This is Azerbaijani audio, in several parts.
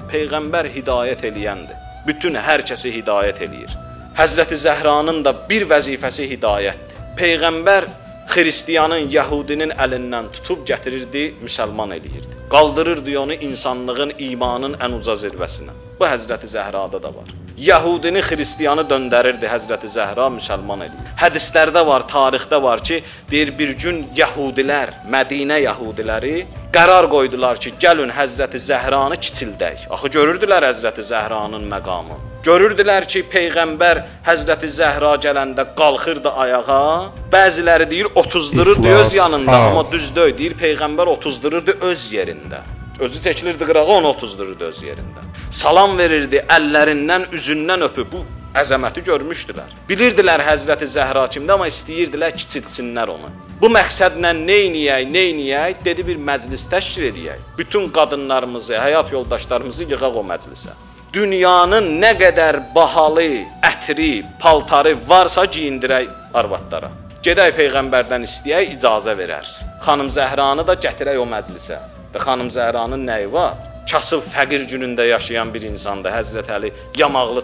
Peyğəmbər hidayət eləyəndir. Bütün hər kəsi hidayət eləyir. Həzrəti Zəhranın da bir vəzifəsi hidayətdir. Peyğəmbər xristiyanın, yəhudinin əlindən tutub gətirirdi, müsəlman eləyirdi. Qaldırırdı onu insanlığın, imanın ən uca zirvəsinə. Bu Həzrəti Zəhrada da var. Yəhudini, xristiyanı döndərirdi, Həzrəti Zəhra müsəlman eləyir. Hədislərdə var, tarixdə var ki, deyir bir gün yəhudilər, Mədinə yəhudiləri qərar qoydular ki, gəlin Həzrəti Zəhranı kiçildək. Axı görürdülər Həzrəti Zəhranın məqamı. Görürdülər ki, Peyğəmbər Həzrəti Zəhra gələndə qalxırdı ayağa. Bəziləri deyir 30-dururdu öz yanında, amma düz deyil, deyir Peyğəmbər 30-dururdu öz yerində. Özü çəkilirdi qırağa, onu 30-dururdu öz yerində. Salam verirdi, əllərindən, üzündən öpüb. Bu əzəməti görmüşdülər. Bilirdilər Həzrəti Zəhra kimdir, amma istəyirdilər kiçiltsinlər onu. Bu məqsədlə neyniyək, dedi bir məclis təşkil edəyək. Bütün qadınlarımızı, həyat yoldaşlarımızı yığaq o məclisə. Dünyanın nə qədər bahalı ətri, paltarı varsa giyindirək arvadlara. Gedək Peyğəmbərdən istəyək, icazə verər. Xanım Zəhranı da gətirək o məclisə. Və xanım Zəhranın nəyi var? Kasıb fəqir günündə yaşayan bir insandır. Həzrət Əli yamaqlı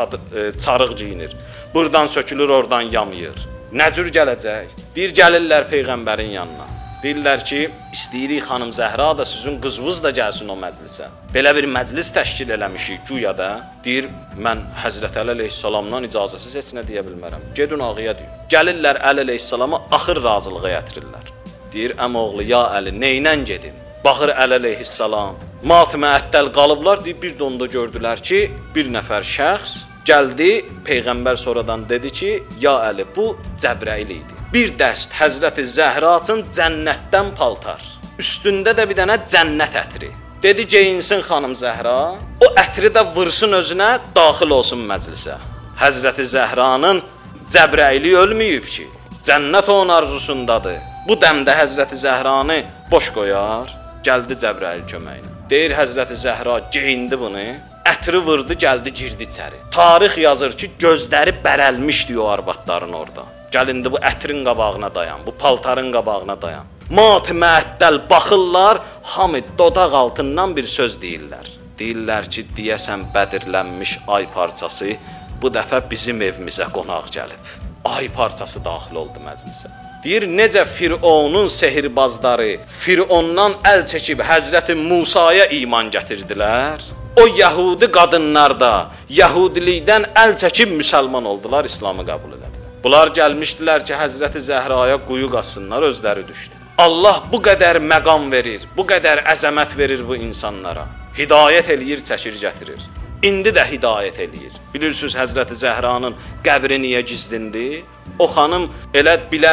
çarıq giyinir. Buradan sökülür, oradan yamayır. Nə cür gələcək? Deyir, gəlirlər Peyğəmbərin yanına. Deyirlər ki, istəyirik xanım Zəhra da sizin qızınız da gəlsin o məclisə. Belə bir məclis təşkil eləmişik güya da. Deyir, mən Həzrət Əli əleyhissalamdan icazəsiz heç nə deyə bilmərəm. Gedin ağaya deyir. Gəlirlər Əli əleyhissalama axır razılığa gətirirlər. Deyir, əmoğlu, ya Əli, neynən gedim? Baxır Əli əleyhissalam, mat-məəttəl qalıblar, deyib bir də onda gördülər ki, bir nəfər şəxs gəldi, Peyğəmbər sonradan dedi ki, ya Əli, bu Cəbrəil idi. Bir dəst Həzrəti Zəhra üçün cənnətdən paltar, üstündə də bir dənə cənnət ətri. Dedi, geyinsin xanım Zəhra, o ətri də vırsın özünə, daxil olsun məclisə. Həzrəti Zəhranın Cəbrəili ölməyib ki, cənnət onun arzusundadır. Bu dəmdə Həzrəti Zəhranı boş qoyar, gəldi Cəbrəil köməyinə. Deyir Həzrəti Zəhra geyindi bunu, ətri vurdu, gəldi, girdi içəri. Tarix yazır ki, gözləri bərəlmişdi o arvadların orada. Gəlindi bu ətrin qabağına dayan, bu paltarın qabağına dayan. Mat-məəttəl baxırlar, hamı dodaq altından bir söz deyirlər. Deyirlər ki, deyəsən bədirlənmiş ay parçası bu dəfə bizim evimizə qonaq gəlib. Ay parçası daxil oldu məclisə. Deyir, necə Fironun sehirbazları Firondan əl çəkib Həzrəti Musaya iman gətirdilər, o yəhudi qadınlar da yəhudilikdən əl çəkib müsəlman oldular, İslamı qəbul elədilər. Bunlar gəlmişdilər ki, Həzrəti Zəhraya quyu qazsınlar, özləri düşdü. Allah bu qədər məqam verir, bu qədər əzəmət verir bu insanlara. Hidayət eləyir, çəkir, gətirir. İndi də hidayət eləyir. Bilirsiniz, Həzrəti Zəhranın qəbri niyə gizlindi? O xanım elə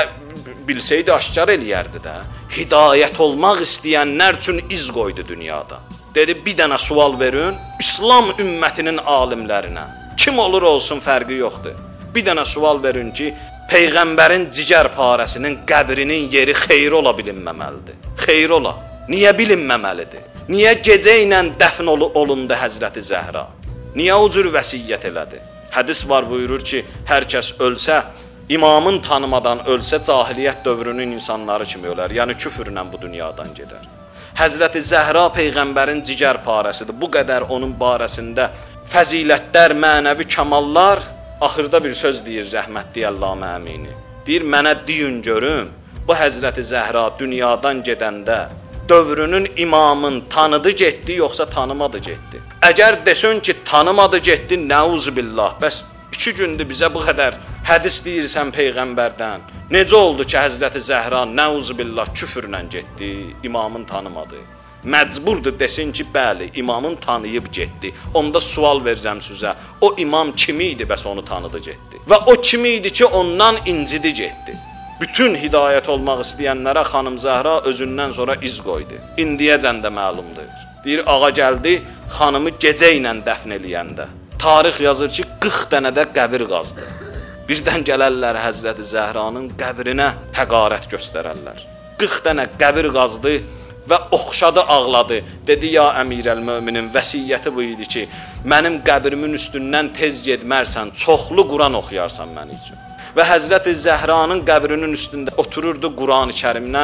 bilsəydi aşkar eləyərdi də. Hidayət olmaq istəyənlər üçün iz qoydu dünyada. Dedi, bir dənə sual verin, İslam ümmətinin alimlərinə. Kim olur olsun, fərqi yoxdur. Bir dənə sual verin ki, Peyğəmbərin cigər parəsinin qəbrinin yeri xeyir ola bilinməməlidir. Xeyir ola. Niyə bilinməməlidir? Niyə gecə ilə dəfn olundu Həzrəti Zəhra? Niyə o cür vəsiyyət elədi? Hədis var, buyurur ki, hər kəs ölsə, imamın tanımadan ölsə, cahiliyyət dövrünün insanları kimi ölər. Yəni küfrlə bu dünyadan gedər. Həzrəti Zəhra Peyğəmbərin cigər parəsidir. Bu qədər onun barəsində fəzilətlər, mənəvi kamallar. Axırda bir söz deyir rəhmətli Əllamə Əmini. Deyir, mənə deyin görüm, bu Həzrəti Zəhra dünyadan gedəndə dövrünün imamın tanıdı getdi, yoxsa tanımadı getdi? Əgər desin ki, tanımadı getdi, nəuzubillah, bəs 2 gündür bizə bu qədər hədis deyirsən Peyğəmbərdən. Necə oldu ki, Həzrəti Zəhra nəuzubillah küfrlə getdi, imamın tanımadı? Məcburdur desin ki, bəli, imamın tanıyıb getdi. Onda sual verirəm sizə, o imam kimi idi, bəs onu tanıdı getdi? Və o kimi idi ki, ondan incidi getdi? Bütün hidayət olmaq istəyənlərə xanım Zəhra özündən sonra iz qoydu. İndiyəcən də məlumdur. Deyir, ağa gəldi, xanımı gecə ilə dəfn eləyəndə. Tarix yazır ki, 40 dənə də qəbir qazdı. Birdən gələrlər Həzrəti Zəhranın qəbrinə həqarət göstərərlər. 40 dənə qəbir qazdı və oxşadı, ağladı. Dedi, ya əmirəl-möminin vəsiyyəti bu idi ki, mənim qəbrimin üstündən tez getmərsən, çoxlu Quran oxuyarsan məni üçün. Və Həzrəti Zəhranın qəbrinin üstündə otururdu, Quran-ı Kərimdən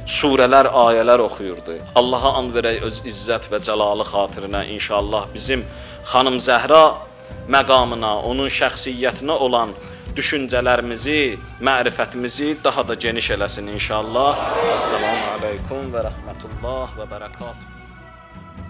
surələr, ayələr oxuyurdu. Allaha and verək öz izzət və cəlalı xatirinə inşallah bizim xanım Zəhra məqamına, onun şəxsiyyətinə olan düşüncələrimizi, mərifətimizi daha da geniş eləsin inşallah. Assalamu aleykum və rəhmətullah və bərəkatuhu.